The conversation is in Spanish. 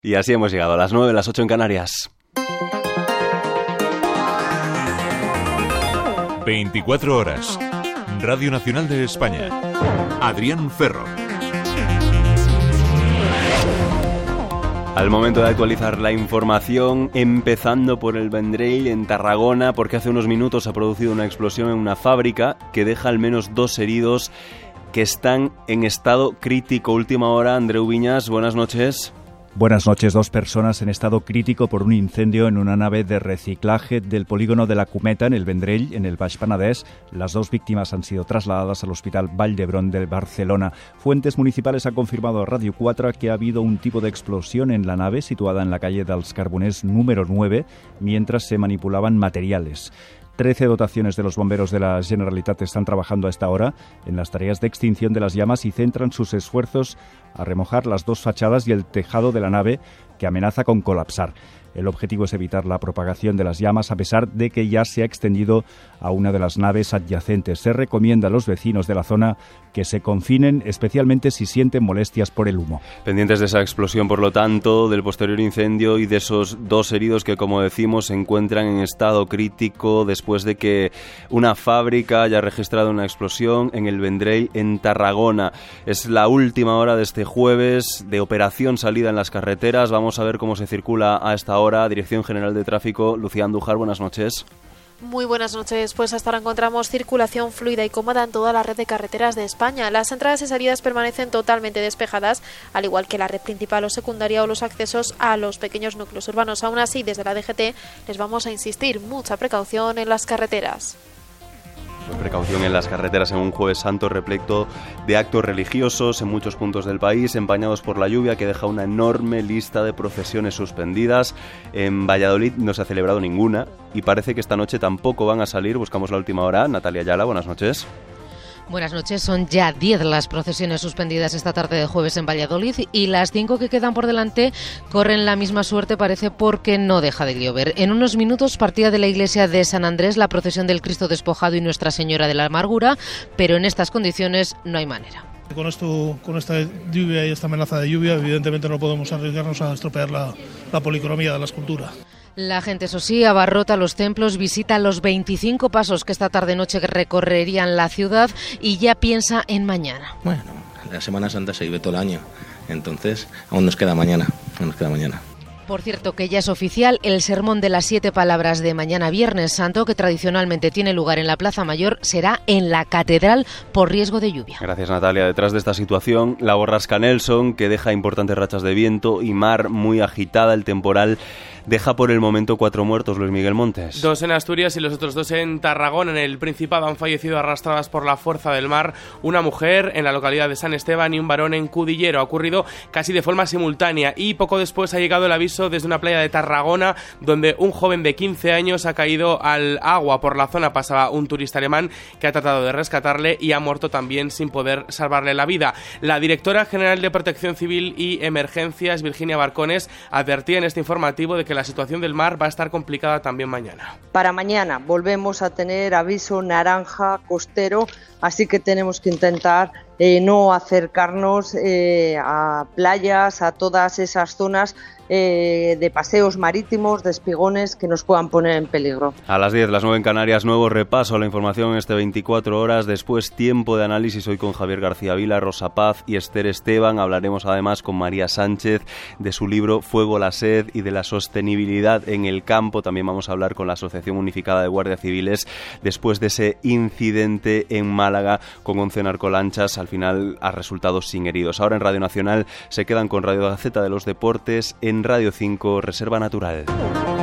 Y así hemos llegado a las 9, las 8 en Canarias. 24 horas. Radio Nacional de España. Adrián Ferro. Al momento de actualizar la información, empezando por el Vendrell en Tarragona, porque hace unos minutos ha producido una explosión en una fábrica que deja al menos 2 heridos que están en estado crítico. Última hora, Andreu Viñas, buenas noches. Buenas noches. 2 personas en estado crítico por un incendio en una nave de reciclaje del polígono de la Cumeta, en el Vendrell, en el Baix Penedès. Las 2 víctimas han sido trasladadas al Hospital Vall d'Hebron de Barcelona. Fuentes municipales han confirmado a Radio 4 que ha habido un tipo de explosión en la nave situada en la calle dels Carboners número 9, mientras se manipulaban materiales. 13 dotaciones de los bomberos de la Generalitat están trabajando a esta hora en las tareas de extinción de las llamas y centran sus esfuerzos a remojar las 2 fachadas y el tejado de la nave, que amenaza con colapsar. El objetivo es evitar la propagación de las llamas, a pesar de que ya se ha extendido a una de las naves adyacentes. Se recomienda a los vecinos de la zona que se confinen, especialmente si sienten molestias por el humo. Pendientes de esa explosión, por lo tanto, del posterior incendio y de esos 2 heridos que, como decimos, se encuentran en estado crítico después de que una fábrica haya registrado una explosión en el Vendrell, en Tarragona. Es la última hora de este jueves de operación salida en las carreteras. Vamos a ver cómo se circula a esta hora. Dirección General de Tráfico, Lucía Andújar, buenas noches. Muy buenas noches, pues hasta ahora encontramos circulación fluida y cómoda en toda la red de carreteras de España. Las entradas y salidas permanecen totalmente despejadas, al igual que la red principal o secundaria o los accesos a los pequeños núcleos urbanos. Aún así, desde la DGT les vamos a insistir, mucha precaución en las carreteras. Precaución en las carreteras en un Jueves Santo repleto de actos religiosos en muchos puntos del país, empañados por la lluvia que deja una enorme lista de procesiones suspendidas. En Valladolid no se ha celebrado ninguna y parece que esta noche tampoco van a salir. Buscamos la última hora. Natalia Ayala, buenas noches. Buenas noches. Son ya 10 las procesiones suspendidas esta tarde de jueves en Valladolid y las 5 que quedan por delante corren la misma suerte, parece, porque no deja de llover. En unos minutos partía de la iglesia de San Andrés la procesión del Cristo Despojado y Nuestra Señora de la Amargura, pero en estas condiciones no hay manera. Con esta lluvia y esta amenaza de lluvia, evidentemente no podemos arriesgarnos a estropear la policromía de la escultura. La gente, eso sí, abarrota los templos, visita los 25 pasos que esta tarde-noche recorrerían la ciudad y ya piensa en mañana. Bueno, la Semana Santa se vive todo el año, entonces aún nos queda mañana. Por cierto, que ya es oficial el sermón de las 7 palabras de mañana Viernes Santo, que tradicionalmente tiene lugar en la Plaza Mayor, será en la Catedral por riesgo de lluvia. Gracias, Natalia. Detrás de esta situación, la borrasca Nelson, que deja importantes rachas de viento y mar muy agitada. El temporal deja por el momento 4 muertos, Luis Miguel Montes. 2 en Asturias y los otros 2 en Tarragona. En el Principado han fallecido arrastradas por la fuerza del mar una mujer en la localidad de San Esteban y un varón en Cudillero. Ha ocurrido casi de forma simultánea y poco después ha llegado el aviso desde una playa de Tarragona, donde un joven de 15 años ha caído al agua. Por la zona pasaba un turista alemán que ha tratado de rescatarle y ha muerto también sin poder salvarle la vida. La directora general de Protección Civil y Emergencias, Virginia Barcones, advertía en este informativo de que la situación del mar va a estar complicada también mañana. Para mañana volvemos a tener aviso naranja costero, así que tenemos que intentar no acercarnos a playas, a todas esas zonas de paseos marítimos, de espigones que nos puedan poner en peligro. A las 10, las 9 en Canarias, nuevo repaso a la información en este 24 horas. Después, tiempo de análisis hoy con Javier García Vila, Rosa Paz y Esther Esteban. Hablaremos además con María Sánchez de su libro Fuego, la sed y de la sostenibilidad en el campo. También vamos a hablar con la Asociación Unificada de Guardias Civiles después de ese incidente en Málaga con 11 narcolanchas. Al final ha resultado sin heridos. Ahora en Radio Nacional se quedan con Radio Gaceta de los Deportes, en Radio 5 Reserva Natural.